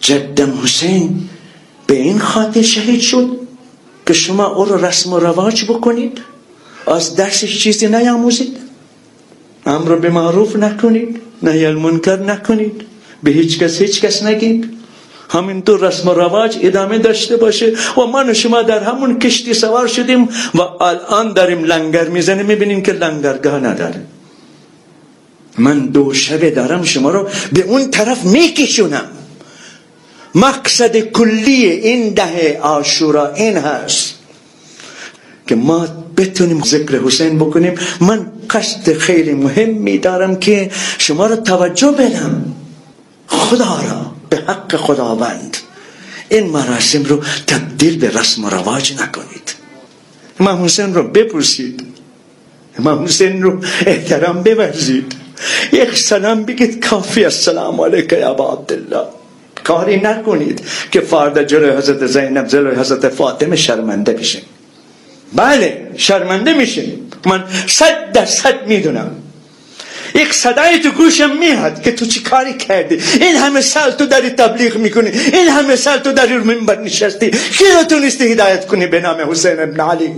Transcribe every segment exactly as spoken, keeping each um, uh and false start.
جدم حسین به این خاطر شهید شد که شما او رو رسم و رواج بکنید، از درسش چیزی نیاموزید، امر به معروف نکنید، نهی المنکر نکنید، به هیچ کس هیچ کس نگید، همینطور رسم و رواج ادامه داشته باشه. و من و شما در همون کشتی سوار شدیم و الان داریم لنگر میزنیم، میبینیم که لنگرگاه نداره. من دو شبه دارم شما رو به اون طرف میکشونم. مقصد کلی این ده عاشورا این هست که ما بتونیم ذکر حسین بکنیم. من قصد خیلی مهمی دارم که شما رو توجه بدم، خدا را به حق خداوند این مراسم رو تبدیل به رسم و رواج نکنید. امام حسین رو بپرسید، امام حسین رو احترام بورزید، یک سلام بگید کافی، السلام علیک یا ابا عبدالله. کاری نکنید که فردا جلوی حضرت زینب جلوی حضرت فاطمه شرمنده بشین. بله شرمنده میشین، من صد در صد میدونم. یک صدای تو گوشم میاد که تو چی کاری کردی، این همه سال تو داری تبلیغ میکنی، این همه سال تو داری رو منبر نشستی، کی رو تونستی هدایت کنی به نام حسین ابن علی؟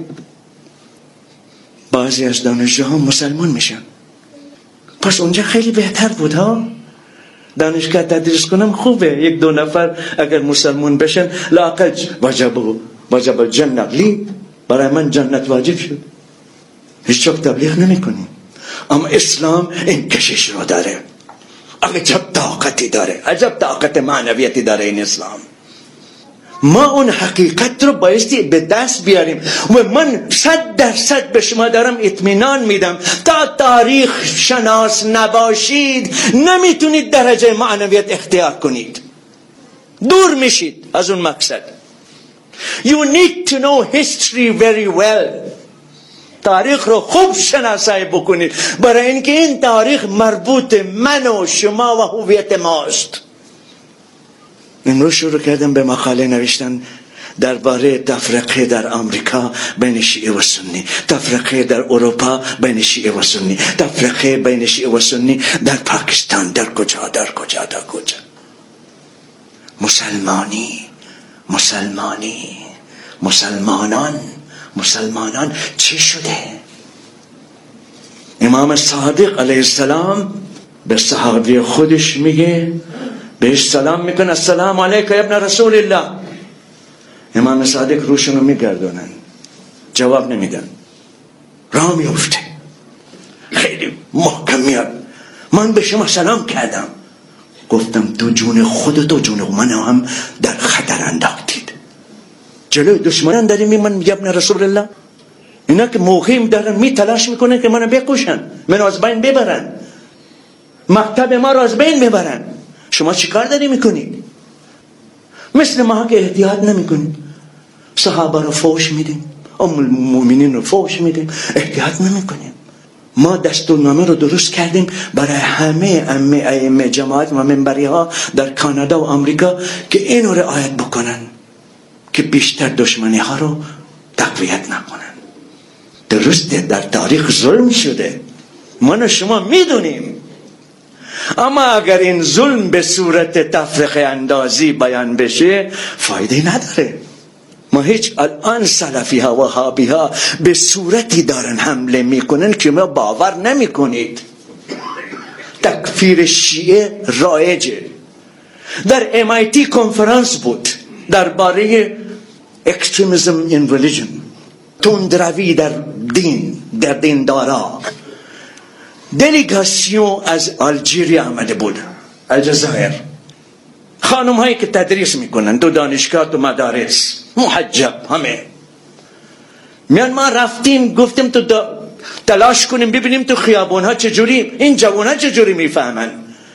بعضی از دانشجوها مسلمان میشن، پس اونجا خیلی بهتر بود ها. دانشگاه تدریس کنم خوبه، یک دو نفر اگر مسلمان بشن لااقل وجب وجب جنت لی، برای من جنت واجب شد. هیچ وقت تبلیغ نمی کنیم، اما اسلام این کشش رو داره، عجب طاقتی داره، عجب طاقت معنویتی داره این اسلام. ما اون حقیقت رو بایستی به دست بیاریم و من صد درصد به شما دارم اطمینان میدم تا تاریخ شناس نباشید نمیتونید درجه معنویت اختیار کنید، دور میشید از اون مقصد. You need to know history very well. تاریخ رو خوب شناسایی بکنید، برای اینکه این تاریخ مربوط من و شما و هویت ماست. امروز شروع کردم به مقاله نوشتن درباره تفرقه در آمریکا بین شیعه و سنی، تفرقه در اروپا بین شیعه و سنی، تفرقه بین شیعه و سنی در پاکستان، در کجا در کجا در کجا. مسلمانی مسلمانی مسلمانان مسلمانان چی شده؟ امام صادق علیه السلام به صحابی خودش میگه، بهش سلام میکنه، السلام علیک ابن رسول الله. امام صادق روشونو میگردونن، جواب نمیدن، راه میفته، خیلی محکم میاد، من به شما سلام کردم، گفتم تو جون خودت و جون من هم در خطر انداختید. جلوی دشمنان داریم می من میگم ابن رسول الله. اینا که موقعی دارن می تلاش میکنن که منو بکشن، منو از بین ببرن، مکتب ما رو از بین ببرن. شما چی کار داری میکنید؟ مثل ما که احتیاط نمیکنید، صحابه رو فوش میدیم، ام المؤمنین رو فوش میدیم، احتیاط نمیکنیم. ما دستورنامه رو درست کردیم برای همه ائمه جماعت و منبری ها در کانادا و آمریکا که اینو رعایت بکنن که بیشتر دشمنی ها رو تقویت نکنن. درسته در تاریخ ظلم شده، من و شما میدونیم، اما اگر این ظلم به صورت تفرقه اندازی بیان بشه فایده نداره. ما هیچ الان سلفی ها و وهابی ها به صورتی دارن حمله میکنن که ما باور نمیکنید. تکفیر شیعه رایجه. در ام آی تی کنفرانس بود درباره extremism in religion، تندروی در دین، در دین دارا. دلیگاسیون از الژیر آمده بود، الجزایر، خانم هایی که تدریس میکنن دو دانشگاه و مدارس، محجب همه میان. ما رفتیم گفتیم تو تلاش کنیم ببینیم تو خیابون ها چجوری این جوان ها چجوری میفهمن.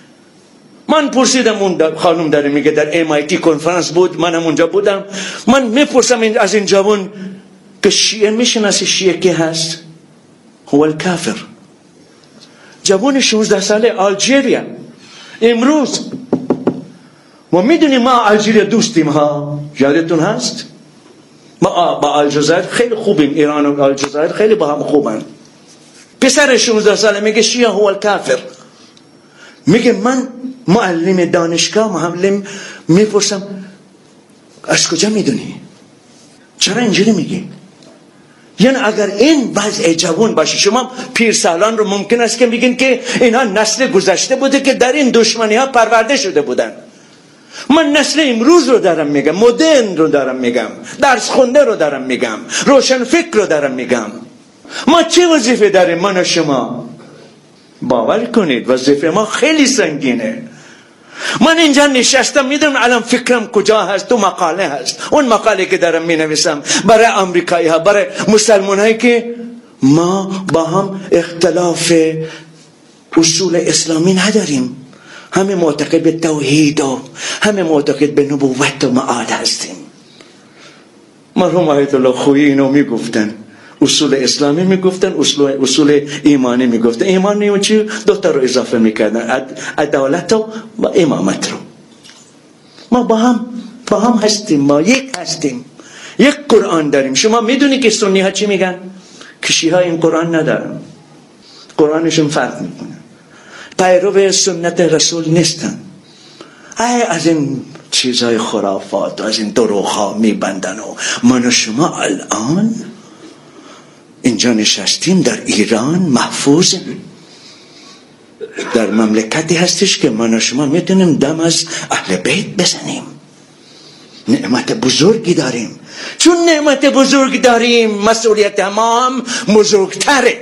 من پرسیدم، اون خانم داره میگه در ام آی تی کنفرانس بود، منم اونجا بودم. من میپرسم از این جوان که شیعه میشناسی شیعه که هست؟ هو الکافر. جوان شانزده ساله الژیریا. امروز ما میدونیم ما الژیریا دوستیم ها، یادتون هست؟ ما با الجزایر خیلی خوبیم، ایران و الجزایر خیلی با هم خوبن. پسر شانزده ساله میگه شیعه هو الکافر. میگه من معلم دانشگاه، معلم میپرسم از کجا میدونی؟ چرا اینجوری میگی؟ یعنی اگر این وضع جوان باشه، شما پیرسالان رو ممکن است که میگین که اینها نسل گذشته بوده که در این دشمنی ها پرورده شده بودن. من نسل امروز رو دارم میگم، مدرن رو دارم میگم، درس خونده رو دارم میگم، روشن فکر رو دارم میگم. ما چه وظیفه داریم من و شما؟ باور کنید وظیفه ما خیلی سنگینه. من اینجا نشستم میدونم الان فکرم کجا هست، تو مقاله هست، اون مقاله که دارم مینویسم برای امریکایی ها، برای مسلمان هایی که ما با هم اختلاف اصول اسلامی نداریم، همه معتقد به توحید و همه معتقد به نبوت و معاد هستیم. مرحوم آیت الله خویی اینو میگفتن، اصول اسلامی میگفتن، اصول اصول ایمانی میگفتن. ایمانی و چی؟ دو تا رو اضافه میکردن، عدالت و امامت رو. ما با هم با هم هستیم، ما یک هستیم، یک قرآن داریم. شما میدونی که سنی ها چی میگن؟ که شیعه ها این قرآن ندارن، قرآنشون فرق میکنه، پیرو سنت رسول نیستن. ای از این چیزای خرافات و از این دروغ ها میبندن. و من و شما الان اینجا نشستیم در ایران، محفوظیم، در مملکتی هستش که من و شما میتونیم دم از اهل بیت بزنیم. نعمت بزرگی داریم. چون نعمت بزرگ داریم، مسئولیت ما هم بزرگتره،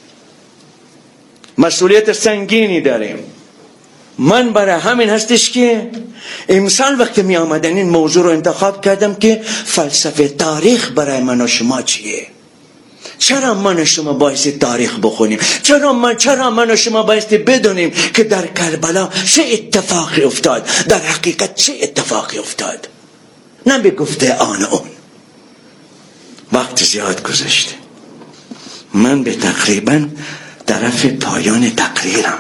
مسئولیت سنگینی داریم. من برای همین هستش که امسال وقتی می آمدن این موضوع رو انتخاب کردم که فلسفه تاریخ برای من و شما چیه. چرا من و شما باید تاریخ بخونیم؟ چرا من چرا من و شما باید بدونیم که در کربلا چه اتفاقی افتاد، در حقیقت چه اتفاقی افتاد، نه به گفته آن اون. وقت زیاد گذشته، من به تقریبا طرف پایان تقریرم.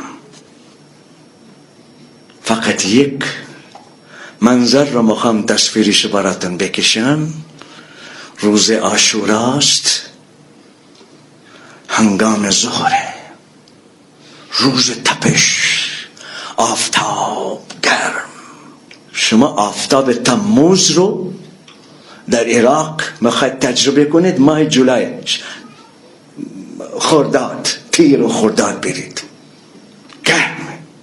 فقط یک منظر رو میخوام تصویرش براتون بکشم. روز عاشوراست، هنگام ظهره، روز تپش، آفتاب گرم. شما آفتاب تموز رو در عراق میخواید تجربه کنید، ماه جولای، خرداد، تیر و خرداد برید، گرم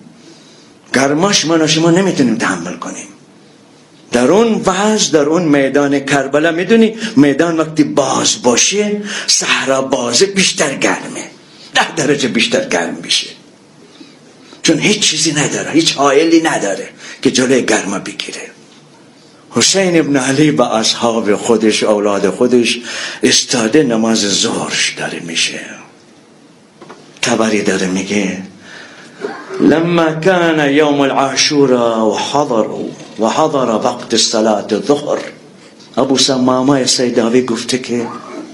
گرماش من و شما نمیتونیم تحمل کنیم. در اون وضع، در اون میدان کربلا، میدونی میدان وقتی باز باشه، صحرا بازه، بیشتر گرمه، ده درجه بیشتر گرم بشه، چون هیچ چیزی نداره، هیچ حائلی نداره که جلوی گرما بگیره. حسین ابن علی با اصحاب خودش، اولاد خودش استاده، نماز ظهرش داره میشه. تبری داره میگه لما كان يوم العاشوراء وحضروا وحضر وقت الصلاة الظهر، ابو سمامه سیداوی گفته که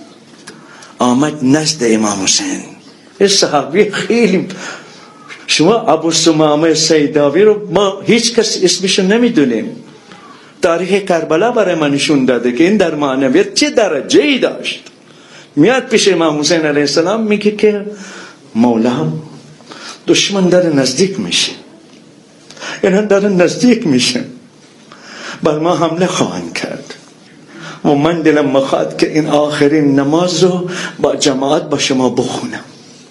آمد نزد امام حسین. این صحابی خیلی، شما ابو سمامه سیداوی رو ما هیچ کس اسمشو نمیدونیم. تاریخ کربلا برای من نشون داده که این در معنویت چه درجه‌ای داشت. میاد پیش امام حسین علیه السلام میگه که مولا، دشمن داره نزدیک میشه، اینا داره نزدیک میشه، بر ما حمله خواهند کرد و من دلم میخواد که این آخرین نماز رو با جماعت با شما بخونم.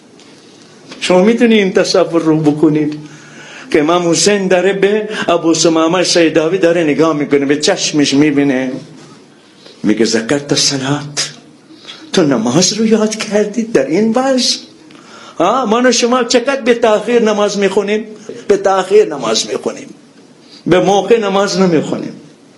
شما میتونید این تصور رو بکنید که امام حسین داره به ابو سمامه سیداوی داره نگاه میکنه، به چشمش میبینه، میگه ذکرت الصلات، تو نماز رو یاد کردی در این وضع؟ ها، من و شما چقدر به تاخیر نماز میخونیم؟ به تاخیر نماز میخونیم، به موقع نماز نمیخونیم.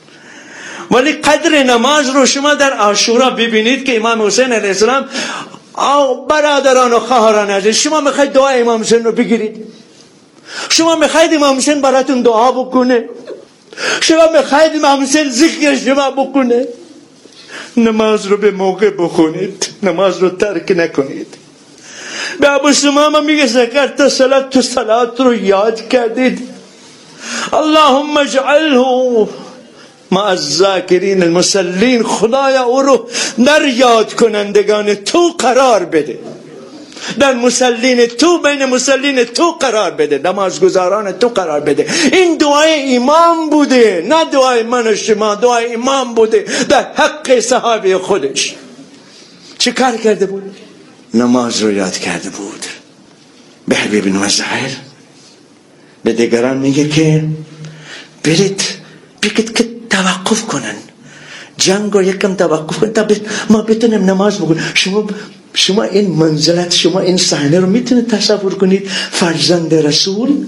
ولی قدر نماز رو شما در عاشورا ببینید که امام حسین علیه السلام، او برادران و خواهران عزیز، شما میخواید دعا امام حسین رو بگیرید؟ شما میخواید امام حسین براتون دعا بکنه؟ شما میخواید امام حسین ذکر شما بکنه؟ نماز رو به موقع بخونید، نماز رو ترک نکنید. به ابو سمامه میگه ذکرت صلات، تو صلات رو یاد کردید؟ اللهم اجعله مع الذاکرین المصلین، خدایا او رو در یاد کنندگان تو قرار بده. در مسلین تو، بین مسلین تو قرار بده، نمازگزاران تو قرار بده. این دعای امام بوده، نه دعای من و شما، دعای امام بوده در حق صحابه خودش. چه کار کرده بود؟ نماز رو یاد کرده بود. به حبیب بن مظاهر به دیگران میگه که برید بگید که توقف کنن جنگ رو، یکم توقف کنن تا ما بتونیم نماز بخونیم. شما شما این منزلت، شما این صحنه رو میتونید تصور کنید؟ فرزند رسول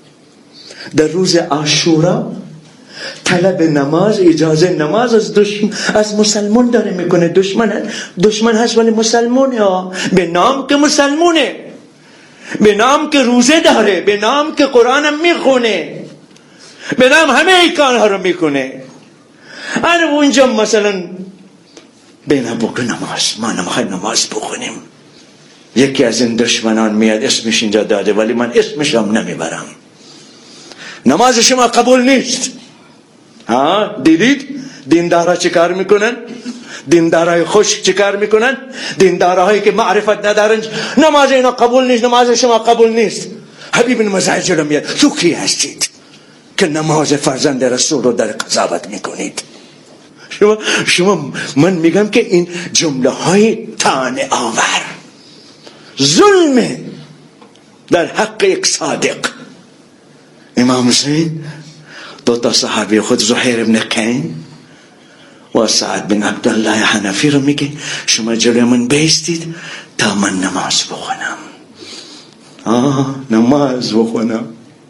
در روز عاشورا طلب نماز، اجازه نماز از دشمن، از مسلمان داره میکنه. دشمن دشمن هست ولی مسلمونه ها، به نام که مسلمونه، به نام که روزه داره، به نام که قرآن هم میخونه، به نام همه ای کارها رو میکنه. آره اونجا مثلا بینا بکن نماز، ما نمیخوایم نماز بخونیم. یکی از این دشمنان میاد اسمش اینجا داده ولی من اسمش هم نمیبرم. نماز شما قبول نیست. ها دیدید دیندارها چه کار میکنن؟ دیندارهای خوش چه کار میکنن؟ دیندارهایی که معرفت ندارن نماز اینا قبول نیست، نماز شما قبول نیست. حبیب بن مظاهر جلو میاد، تو کی هستید که نماز فرزند رسول رو در قضاوت میکنید؟ شما شما من میگم که این جمله های طعنه آور، ظلمه در حق یک صادق. امام حسین دو تا صحابی خود، زهیر بن قین و سعد بن عبدالله حنفی رو میگه شما جلوی من بیستید تا من نماز بخونم. آه نماز بخونم.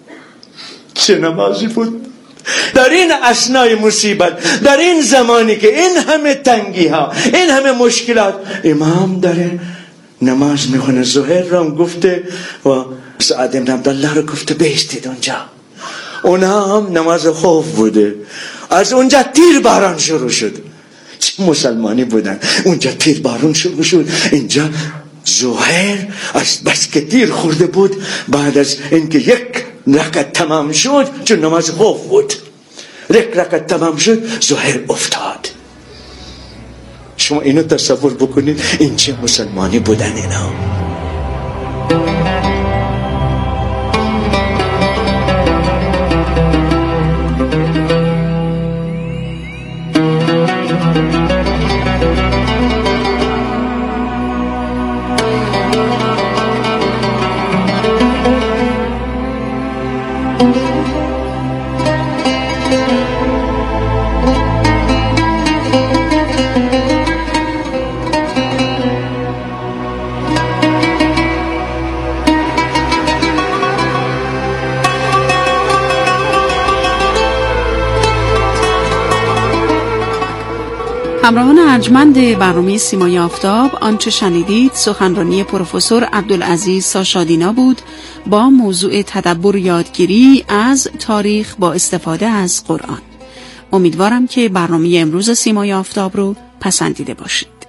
چه نمازی بود؟ در این اسنای مصیبت، در این زمانی که این همه تنگی ها، این همه مشکلات، امام داره نماز میخونه. زهیر رو هم گفته و سعد بن عبدالله رو گفته بیستید اونجا. اونا هم نماز خوف بوده. از اونجا تیر باران شروع شد. چه مسلمانی بودن. اونجا تیر باران شروع شد. اینجا زهیر از بس که تیر خورده بود، بعد از اینکه یک رکعت تمام شد، چون نماز خوف بود، یک رکعت تمام شد، زهیر افتاد. شما اینو تصور بکنید، این چه مسلمانی بودن اینا. همراهان ارجمند برنامه سیمای آفتاب، آنچه شنیدید سخنرانی پروفسور عبدالعزیز ساشادینا بود با موضوع تدبر یادگیری از تاریخ با استفاده از قرآن. امیدوارم که برنامه امروز سیمای آفتاب رو پسندیده باشید.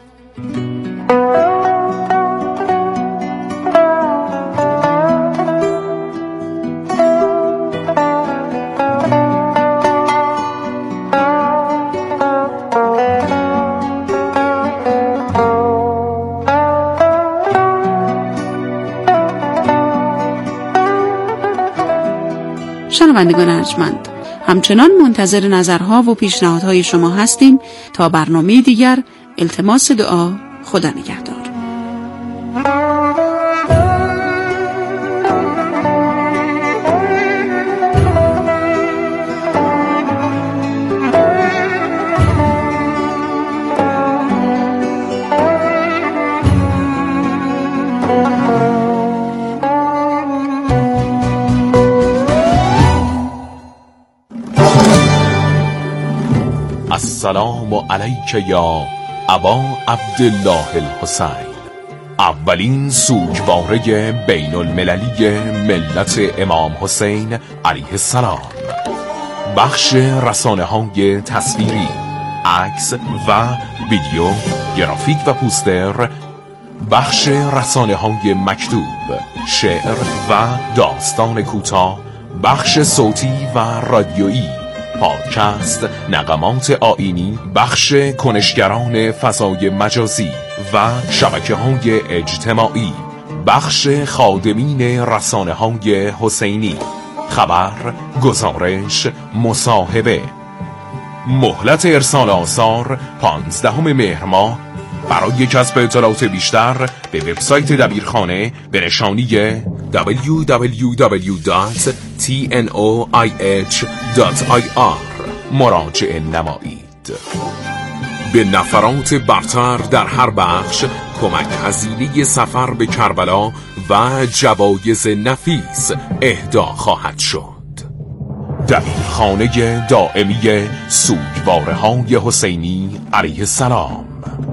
شنوندگان ارجمند، همچنان منتظر نظرها و پیشنهادهای شما هستیم. تا برنامه دیگر، التماس دعا. خدا نگهدار. السلام علیک یا ابا عبدالله الحسین، اولین سوگواره بین المللی ملت امام حسین علیه السلام. بخش رسانه های تصویری، عکس و ویدیو، گرافیک و پوستر. بخش رسانه های مکتوب، شعر و داستان کوتاه. بخش صوتی و رادیویی، پادکست، نغمات آیینی. بخش کنشگران فضای مجازی و شبکه‌های اجتماعی. بخش خادمین رسانه های حسینی، خبر، گزارش، مصاحبه. مهلت ارسال آثار پانزدهم مهر ماه. برای کسب اطلاعات بیشتر به وبسایت دبیرخانه به نشانی دبلیو دبلیو دبلیو دات تی ان او آی اچ دات آی آر مراجعه نمایید. به نفرات برتر در هر بخش کمک هزینه سفر به کربلا و جوایز نفیس اهدا خواهد شد. دبیرخانه دائمی سوگواره های حسینی علیه السلام.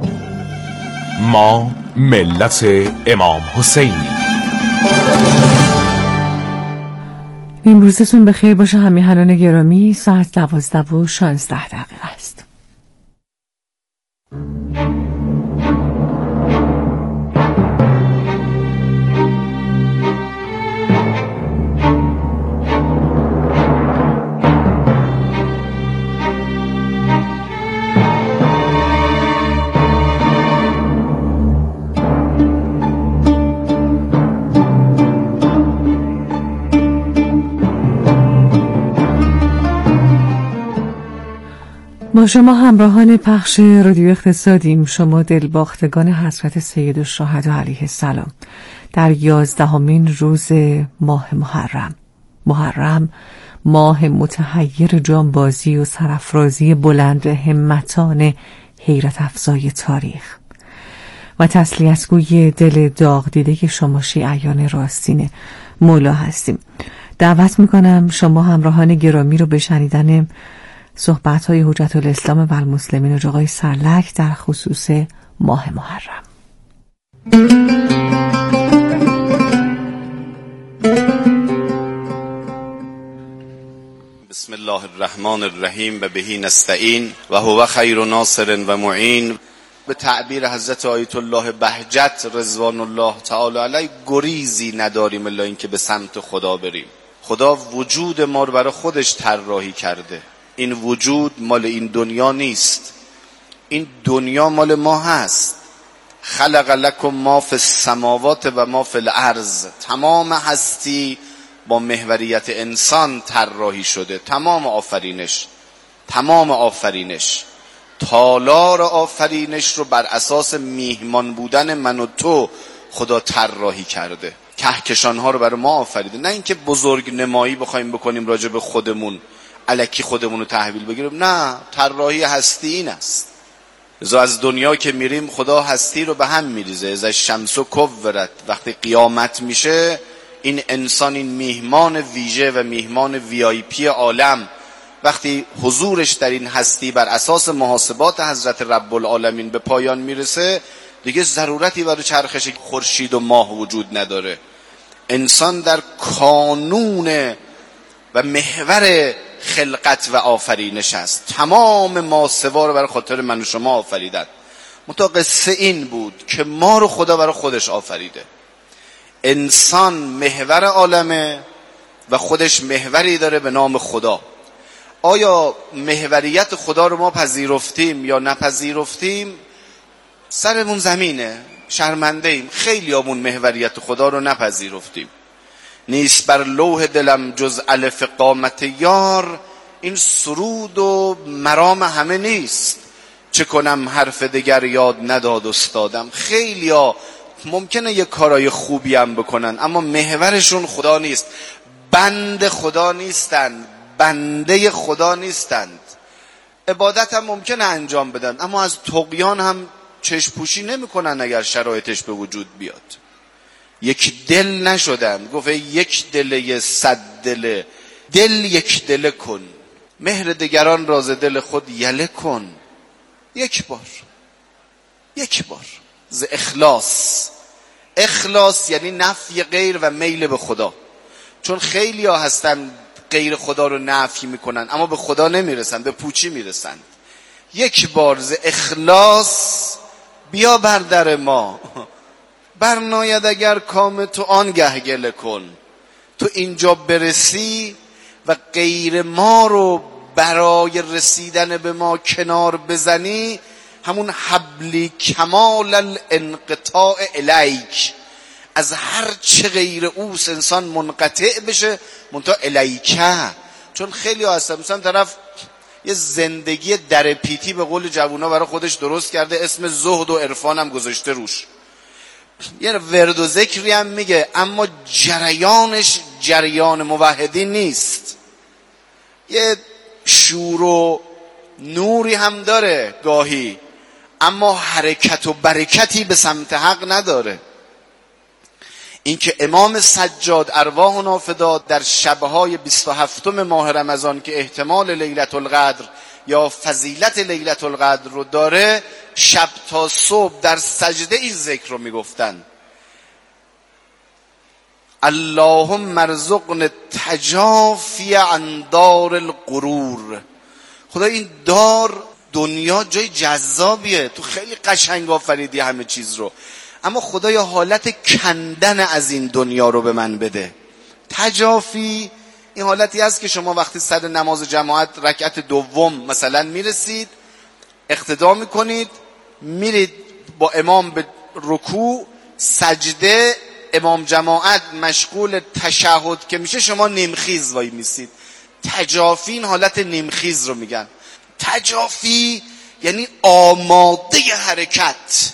ما ملت امام حسینی. این روزتون بخیر باشه همیهنان گرامی. ساعت دوازده و شانزده دقیقه است. با شما همراهان پخش رادیو اقتصادیم، شما دلباختگان حضرت سید الشهدا علیه السلام در یازدهمین روز ماه محرم. محرم ماه متحیر جانبازی و سرافرازی بلند همتان حیرت افزای تاریخ و تسلیتگوی دل داغ دیده شما شیعیان راستین مولا هستیم. دعوت میکنم شما همراهان گرامی رو به شنیدن صحبت‌های حجت الاسلام و المسلمین و آقای سرلک در خصوص ماه محرم. بسم الله الرحمن الرحیم و بهی نستعین و هو خیر ناصر و معین. به تعبیر حضرت آیت الله بهجت رضوان الله تعالی علیه، گریزی نداریم الا اینکه به سمت خدا بریم. خدا وجود ما رو برای خودش طراحی کرده. این وجود مال این دنیا نیست، این دنیا مال ما هست. خلق لکم ما فی السماوات و ما فی الارض. تمام هستی با محوریت انسان طراحی شده. تمام آفرینش تمام آفرینش تالار آفرینش رو بر اساس میهمان بودن من و تو خدا طراحی کرده. کهکشان ها رو برای ما آفریده، نه اینکه بزرگ نمایی بخوایم بکنیم راجع به خودمون، الکی خودمون رو تحویل بگیریم. نه، طراحی هستی این است. ازا از دنیا که میریم خدا هستی رو به هم میریزه. ازا شمس و کورت، وقتی قیامت میشه این انسان، این میهمان ویژه و میهمان وی آی پی عالم، وقتی حضورش در این هستی بر اساس محاسبات حضرت رب العالمین به پایان میرسه، دیگه ضرورتی برای چرخش خورشید و ماه وجود نداره. انسان در کانون و محور خلقت و آفرینش است. تمام ماسوا رو برای خاطر من و شما آفریدن. منتها قصه این بود که ما رو خدا برای خودش آفریده. انسان محور عالمه و خودش محوری داره به نام خدا. آیا محوریت خدا رو ما پذیرفتیم یا نپذیرفتیم؟ سرمون زمینه، شرمنده ایم. خیلی همون محوریت خدا رو نپذیرفتیم. نیست بر لوح دلم جز الف قامت یار. این سرود و مرام همه نیست، چه کنم حرف دگر یاد نداد استادم. خیلی ها ممکنه یه کارای خوبی هم بکنن اما محورشون خدا نیست، بند خدا نیستند، بنده خدا نیستند. عبادت هم ممکنه انجام بدن اما از طغیان هم چشم پوشی نمی کنن اگر شرایطش به وجود بیاد. یک دل نشدن. گفت یک دله صد دله، دل یک دله کن، مهر دگران راز دل خود یله کن. یک بار یک بار ز اخلاص. اخلاص یعنی نفی غیر و میل به خدا. چون خیلی ها هستن غیر خدا رو نفی میکنن اما به خدا نمیرسن، به پوچی میرسن. یک بار ز اخلاص بیا بر در ما، برناید اگر کام تو آنگه گله کن. تو اینجا برسی و غیر ما رو برای رسیدن به ما کنار بزنی، همون حبلی کمال الانقطاع الیک، از هر چه غیر اوست انسان منقطع بشه، منتها الیکه. چون خیلی ها هستن مثلا طرف یه زندگی در پیتی به قول جوونا برای خودش درست کرده، اسم زهد و عرفان هم گذاشته روش، یه ورد و ذکری هم میگه، اما جریانش جریان موحدین نیست. یه شور و نوری هم داره گاهی، اما حرکت و برکتی به سمت حق نداره. اینکه امام سجاد ارواح نافداد در شبهای بیست و هفتم ماه رمضان که احتمال لیلة القدر یا فضیلت لیلة القدر رو داره، شب تا صبح در سجده این ذکر رو میگفتن: اللهم ارزقنا التجافی عن دار الغرور. خدا این دار دنیا جای جذابیه، تو خیلی قشنگ آفریدی همه چیز رو، اما خدا یا حالت کندن از این دنیا رو به من بده. تجافی این حالتی هست که شما وقتی سر نماز جماعت رکعت دوم مثلا میرسید، اقتدا میکنید، میرید با امام به رکوع، سجده، امام جماعت مشغول تشهد که میشه، شما نیمخیز وای میسید. تجافی این حالت نیمخیز رو میگن. تجافی یعنی آماده حرکت،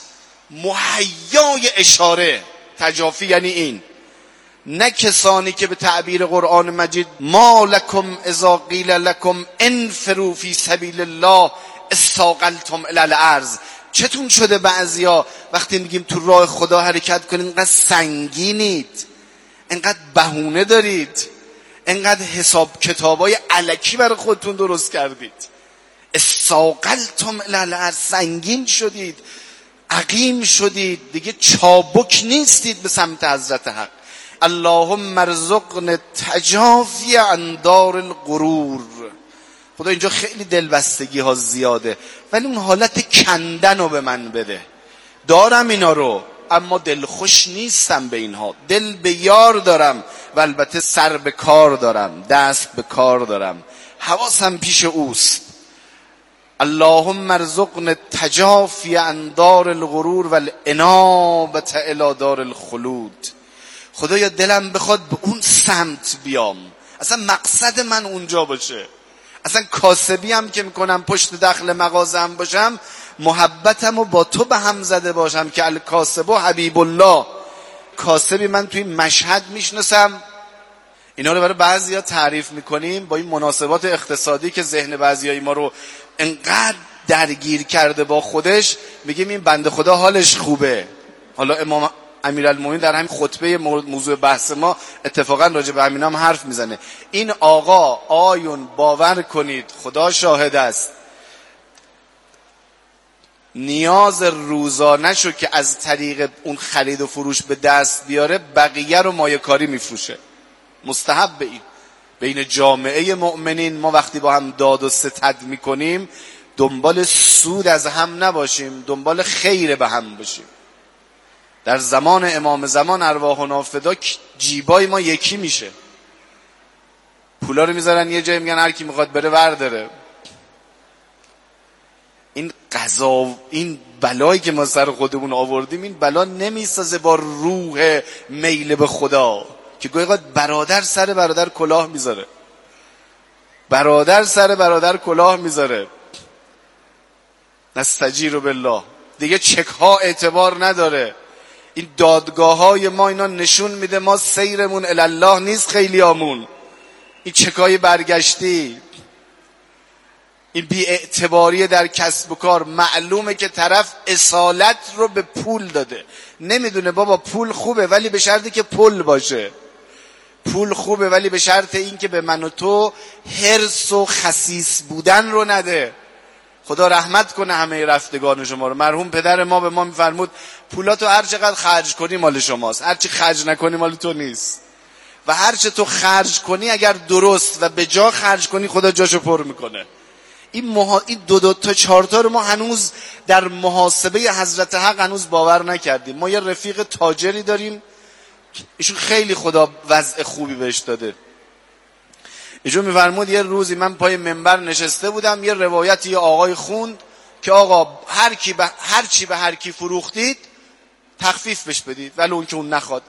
مهیای اشاره. تجافی یعنی این، نه کسانی که به تعبیر قرآن مجید ما لکم اذا قیل لکم انفروا فی سبیل الله استاقلتم الی الارض. چتون شده بعضیا وقتی میگیم تو راه خدا حرکت کنید اینقدر سنگینید، اینقدر بهونه دارید، اینقدر حساب کتابای الکی برای خودتون درست کردید. استاقلتم الی الارض، سنگین شدید، عقیم شدید، دیگه چابک نیستید به سمت حضرت حق. اللهم ارزقنا تجافی عن دار الغرور. خدا اینجا خیلی دلبستگی ها زیاده، ولی اون حالت کندن رو به من بده. دارم اینا رو، اما دلخوش نیستم به اینها. دل به یار دارم و البته سر به کار دارم، دست به کار دارم، حواسم پیش اوست. اللهم ارزقنا تجافی عن دار الغرور و الانابة الی دار الخلود. خدایا دلم بخواد به اون سمت بیام، اصلا مقصد من اونجا باشه، اصلا کاسبی هم که میکنم پشت دخل مغازم باشم، محبتم رو با تو به هم زده باشم که الکاسب و حبیب الله. کاسبی من توی مشهد میشناسم، اینا رو برای بعضیا تعریف میکنیم با این مناسبات اقتصادی که ذهن بعضیای ما رو انقدر درگیر کرده با خودش، میگیم این بنده خدا حالش خوبه. حالا امام امیرالمومنین در همین خطبه موضوع بحث ما اتفاقا راجع به همین هم حرف میزنه. این آقا آیون باور کنید، خدا شاهد است، نیاز روزانه‌شو که از طریق اون خرید و فروش به دست بیاره، بقیه رو مایه‌کاری میفروشه. مستحب این بین جامعه مؤمنین ما وقتی با هم داد و ستد میکنیم، دنبال سود از هم نباشیم، دنبال خیر به هم باشیم. در زمان امام زمان ارواحنا فدا جیبای ما یکی میشه، پولا رو میذارن یه جایی، میگن هر کی میخواد بره ورداره. این قضا، این بلایی که ما سر خودمون آوردیم، این بلا نمیسازه با روح میل به خدا که گویا برادر سر برادر کلاه میذاره، برادر سر برادر کلاه میذاره. نستجیر بالله، دیگه چک ها اعتبار نداره. این دادگاه های ما اینا نشون میده ما سیرمون الله نیست، خیلی آمون این چکای برگشتی، این بی اعتباری در کسب و کار. معلومه که طرف اصالت رو به پول داده، نمیدونه بابا پول خوبه ولی به شرطی که پول باشه، پول خوبه ولی به شرط این که به من و تو حرص و خسیس بودن رو نده. خدا رحمت کنه همه رفتگان شما رو. مرحوم پدر ما به ما میفرمود پولاتو هر چقدر خرج کنی مال شماست، هر چی خرج نکنی مال تو نیست. و هر چه تو خرج کنی اگر درست و به جا خرج کنی، خدا جاشو پر میکنه. این, محا... این دو دو تا چهار تا رو ما هنوز در محاسبه حضرت حق هنوز باور نکردیم. ما یه رفیق تاجری داریم، ایشون خیلی خدا وضع خوبی بهش داده. ایشون میفرمود یه روزی من پای منبر نشسته بودم، یه روایتی یه آقای خوند که آقا هر کی به هر چی به هر کی فروختید تخفیف بهش بدید، ولی اون که اون نخواد.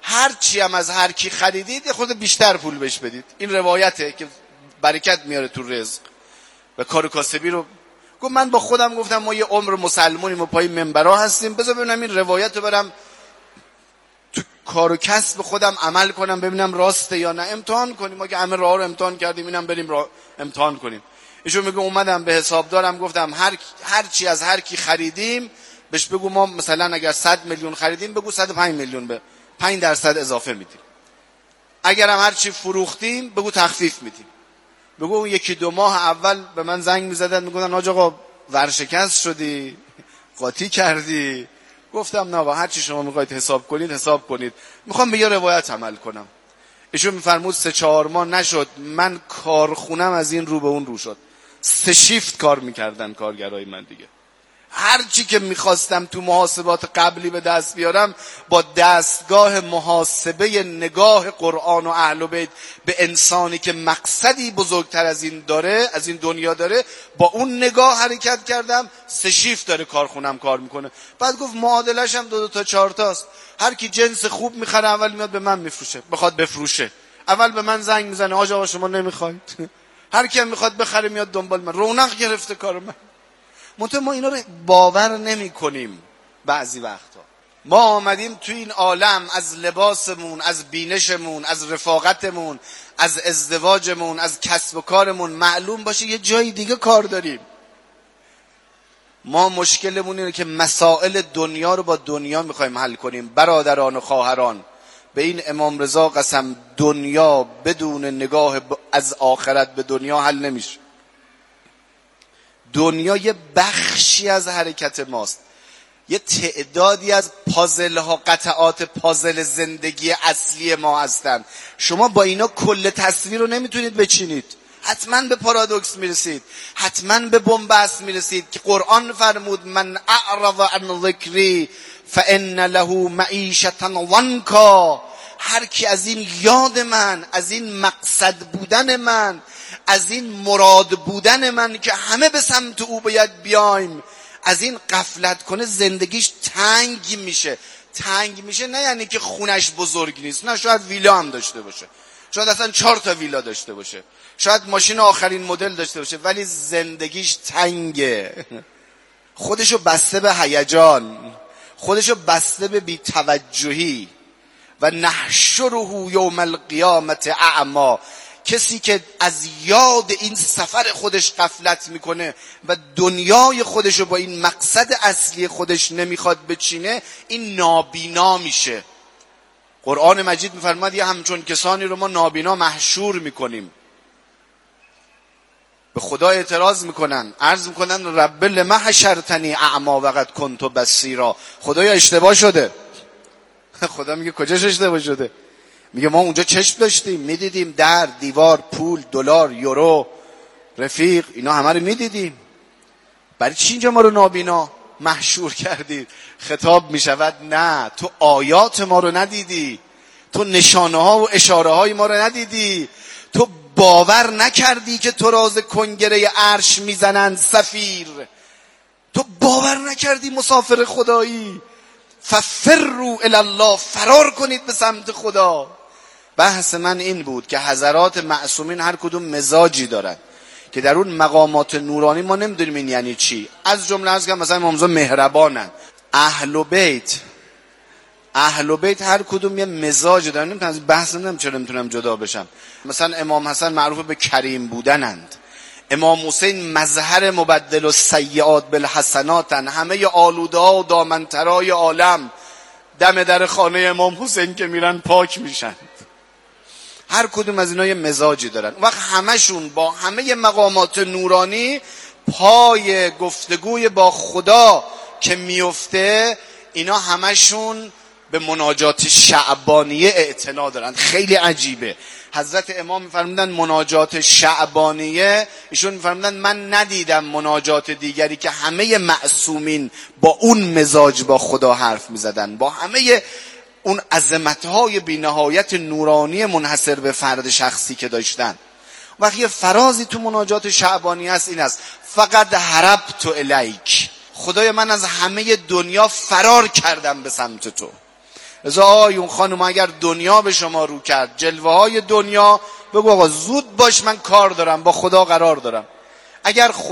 هر چی هم از هر کی خریدید یه خود بیشتر پول بهش بدید. این روایته که برکت میاره تو رزق و کار کاسبی رو. گفت من با خودم گفتم ما یه عمر مسلمونیم و پای منبرها هستیم، بذار ببینم این روایت رو برم تو کار و کسب خودم عمل کنم ببینم راسته یا نه. امتحان کنیم، ما که همه راه رو امتحان کردیم اینم بریم راه امتحان کنیم. ایشون میگه اومدم به حسابدارم گفتم هر هر چی از هر کی خریدیم بهش بگو ما مثلا اگر صد میلیون خریدیم بگو صد و پنج میلیون به پنج درصد اضافه میدیم. اگر هم هر چی فروختیم بگو تخفیف میدیم. بگو یکی دو ماه اول به من زنگ میزدن میگفتن حاج آقا ورشکست شدی، قاطی کردی. گفتم نه آقا هر چی شما میخواید حساب کنید حساب کنید، میخوام به یه روایت عمل کنم. ایشون میفرمود سه چهار ماه نشد من کارخونم از این رو به اون رو شد. سه شیفت کار میکردن کارگرای من دیگه. هر چی که میخواستم تو محاسبات قبلی به دست بیارم با دستگاه محاسبه نگاه قرآن و اهل بیت به انسانی که مقصدی بزرگتر از این داره، از این دنیا داره، با اون نگاه حرکت کردم. سه شیفت داره کارخونم کار میکنه. بعد گفت معادلش هم دو دو تا چهار تاست. هر کی جنس خوب میخره اول میاد به من میفروشه، بخواد بفروشه اول به من زنگ میزنه آقا آقا شما نمیخواید. هر کی هم میخواد بخره میاد دنبال من. رونق گرفته کار من. منتها ما اینا رو باور نمی کنیم. بعضی وقتا ما آمدیم تو این عالم از لباسمون، از بینشمون، از رفاقتمون، از ازدواجمون، از کسب و کارمون معلوم باشه یه جای دیگه کار داریم. ما مشکلمون اینه که مسائل دنیا رو با دنیا میخوایم حل کنیم. برادران و خواهران، به این امام رضا قسم دنیا بدون نگاه از آخرت به دنیا حل نمیشه. دنیا یه بخشی از حرکت ماست، یه تعدادی از پازل ها، قطعات پازل زندگی اصلی ما هستن. شما با اینا کل تصویر رو نمیتونید بچینید. حتما به پارادوکس میرسید، حتما به بنبست میرسید که قرآن فرمود من اعرض عن ذکری فان له معیشة ضنکا. هر کی از این یاد من، از این مقصد بودن من، از این مراد بودن من که همه به سمت او باید بیایم، از این غفلت کنه زندگیش تنگ میشه. تنگ میشه نه یعنی که خونش بزرگ نیست، نه شاید ویلا هم داشته باشه، شاید اصلا چهار تا ویلا داشته باشه، شاید ماشین آخرین مدل داشته باشه، ولی زندگیش تنگه. خودشو بسته به هیجان، خودشو بسته به بی‌توجهی. و نحشره یوم القیامت اعما. کسی که از یاد این سفر خودش غفلت میکنه و دنیای خودشو با این مقصد اصلی خودش نمیخواد بچینه، این نابینا میشه. قرآن مجید میفرماد یه همچون کسانی رو ما نابینا محشور میکنیم. به خدا اعتراض میکنن، عرض میکنن رب لما حشرتنی اعما وقد کنت بصیرا. خدایا اشتباه شده. خدا میگه کجاش اشتباه شده؟ میگه ما اونجا چشم داشتیم، میدیدیم در دیوار، پول، دلار، یورو، رفیق، اینا همه رو میدیدیم. برای چی اینجا ما رو نابینا محشور کردید؟ خطاب میشود نه، تو آیات ما رو ندیدی، تو نشانه ها و اشاره های ما رو ندیدی، تو باور نکردی که تو راز کنگره عرش میزنن سفیر، تو باور نکردی مسافر خدایی. ففروا الی الله، فرار کنید به سمت خدا. بحث من این بود که حضرات معصومین هر کدوم مزاجی دارن که در اون مقامات نورانی ما نمیدونیم این یعنی چی. از جمله از که مثلا امام رضا مهربانن. اهل بیت اهل بیت هر کدوم یه مزاج دارن. نمیتونم از بحث نمیدونم چرا نمیتونم جدا بشم. مثلا امام حسن معروف به کریم بودنند، امام حسین مظهر مبدل و سیئات بالحسناتن. همه آلوده ها و دامنترای عالم دم در خانه امام حسین که میرن پاک میشن. هر کدوم از اینا یه مزاجی دارن. وقت همشون با همه مقامات نورانی پای گفتگوی با خدا که میفته، اینا همشون به مناجات شعبانیه اعتنا دارن. خیلی عجیبه. حضرت امام میفرمودن مناجات شعبانیه، ایشون میفرمودن من ندیدم مناجات دیگری که همه معصومین با اون مزاج با خدا حرف میزدن، با همه اون عظمتهای بی‌نهایت نورانی منحصر به فرد شخصی که داشتن. وقتی یه فرازی تو مناجات شعبانی هست این است: فقط هربت الیک، خدای من از همه دنیا فرار کردم به سمت تو، ازا آیون خانم اگر دنیا به شما رو کرد، جلوه های دنیا، بگو آقا زود باش من کار دارم، با خدا قرار دارم. اگر خدا